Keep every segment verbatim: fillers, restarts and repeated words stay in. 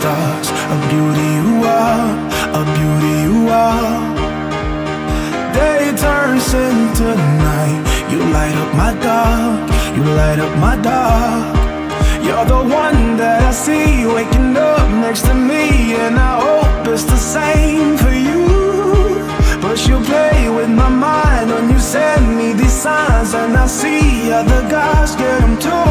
stars. A beauty you are, a beauty you are. Day turns into night. You light up my dark, you light up my dark. You're the one that I see waking up next to me, and I hope it's the same for you. But you play with my mind when you send me these signs, and I see other guys get them too.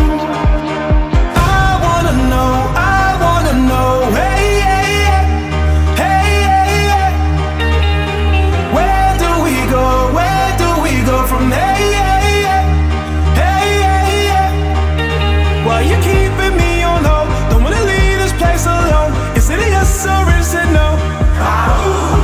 I wanna know, I wanna know, hey, hey, hey, hey, hey, hey. Where do we go, where do we go from there, hey, hey, hey, hey, hey. Why you keeping me on hold? Don't wanna leave this place alone. Is it a yes or is it no? I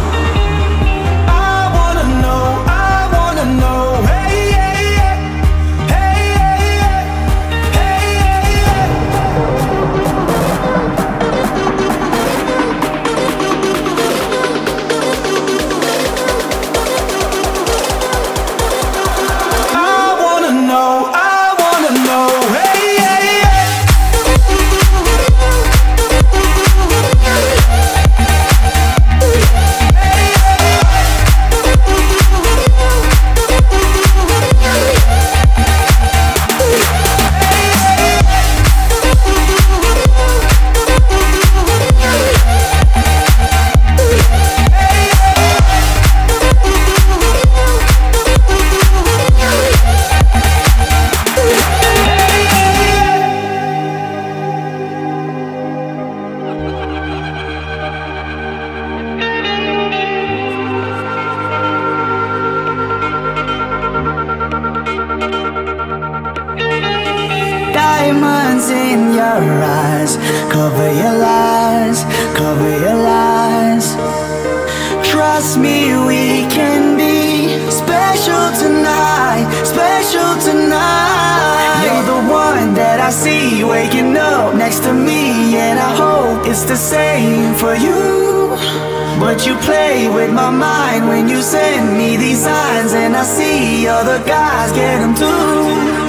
in your eyes, cover your lies, cover your lies. Trust me, we can be special tonight, special tonight. You're the one that I see waking up next to me, and I hope it's the same for you. But you play with my mind when you send me these signs, and I see other guys get them too.